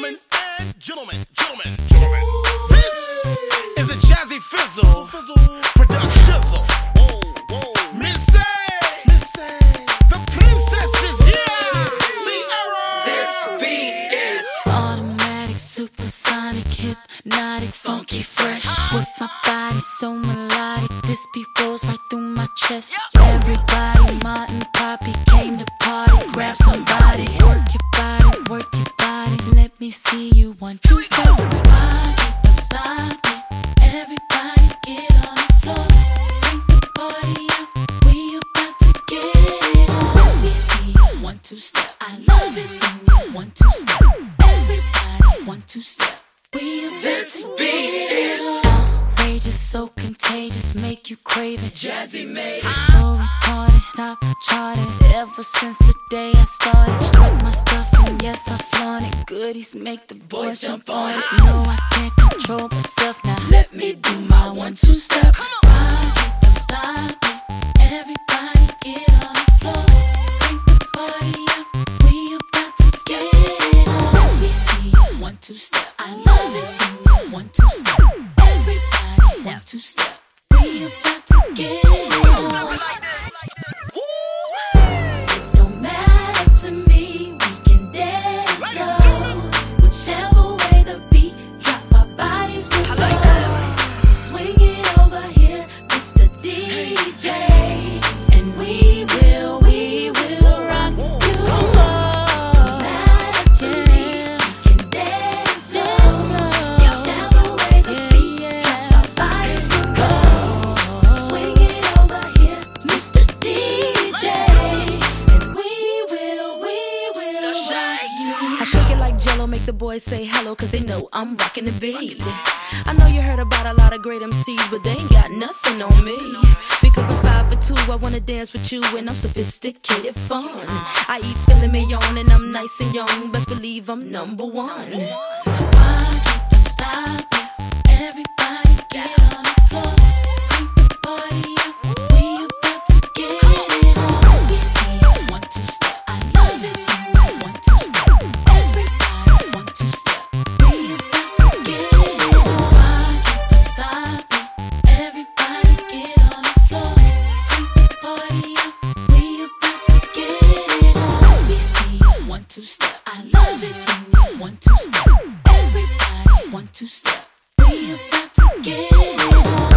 gentlemen and gentlemen, this is a Jazzy Fizzle production. Missy, the princess is here. Sierra. This beat is automatic, supersonic, hypnotic, funky, fresh. With my body so melodic, this beat rolls right through my chest. Everybody, Martin, Poppy came to party. Grab somebody, work your body. Let me see you 1, 2, step. Rock it, don't stop it. Everybody get on the floor. Crank the party up. We about to get it on. Let me see you 1, 2, step. I love it when you 1, 2, step. Everybody 1, 2, step. We about This to beat get it is on. Outrageous, so contagious, make you crave it. Jazzy made it. So retarded, top charted. Ever since the day I started, struck my stuff and yes I flaunt it. Goodies make the boys jump on it. No, I can't control myself now. Let me do my 1, 2 step. Rock it, don't stop it. Everybody get on the floor. Crank the party up. We about to get it on. Let me see you 1, 2 step. I love it when you 1, 2 step. Everybody 1, 2 step. We about to get it on. It don't matter to me, we can dance slow. Whichever way the beat drop, our bodies will slow. So swing it over here, Mr. DJ, and we will rock you. Don't matter to me, we can dance slow. Whichever way the beat drop, our bodies will go. So swing it over here, Mr. DJ, and we will rock you. I shake it like Jello, make the boys say hello, cause they know I'm rocking the beat. I know you heard about a lot of great MCs, but they ain't got nothing on me. Because I'm 5 for 2, I wanna dance with you, and I'm sophisticated fun. I eat filet mignon, and I'm nice and young, best believe I'm number 1. Rock it, don't stop it. Everybody get on the floor. Crank the party up. We about to get it on. Let me see you 1, 2 step. I love it when you 1, 2 step. Everybody 1, 2 step. We about to get it on. Rock it, don't stop it. Everybody get on the floor. Crank the party up. We about to get it on. Let me see you 1, 2 step. I love it when you 1, 2 step. Everybody 1, 2 step. We about to get it on.